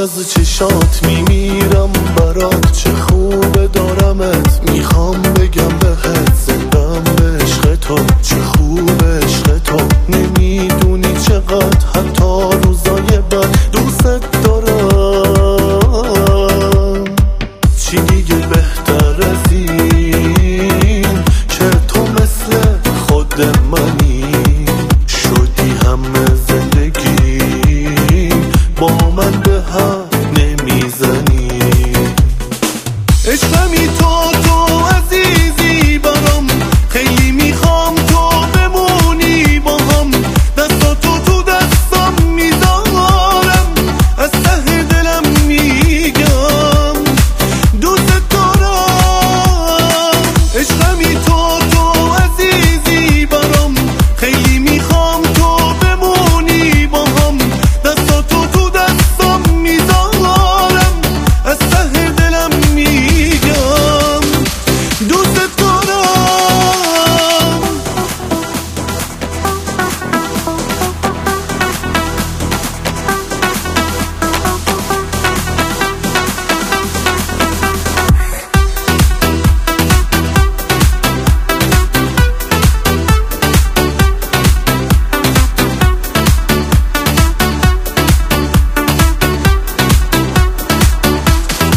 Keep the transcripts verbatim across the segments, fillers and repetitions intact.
از چشات میمیرم برات، چه خوبه دارمت، میخوام بگم بهت زندم به عشق تو، چه خوبه عشق تو، نمیدونی چقدر حتی روزای بد دوست دارم. چی دیگه بهتر از این که تو مثل خود منی، شدی همه زندگی با من به هم نمیزنی. عشقمی تو تو عزیزی برام، خیلی میخوام تو بمونی با هم، دستاتو تو دستم میذارم، از ته دلم میگم دوست دارم. عشقمی تو تو عزیزی برام، خیلی میخوام تو بمونی با هم، دستاتو تو دستم میذارم، از ته دلم میگم دوست دارم.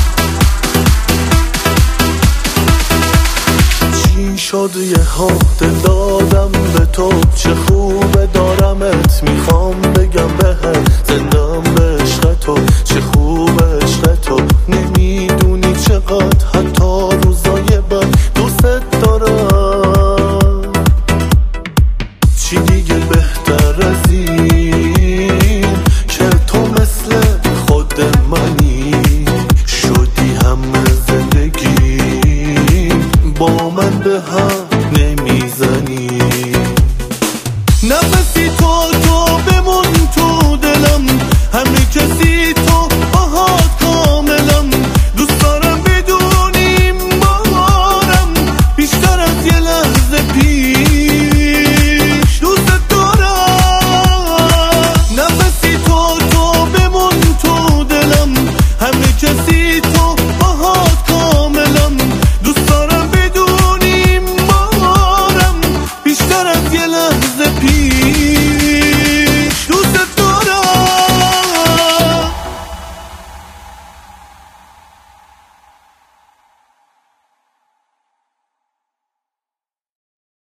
شد یه ها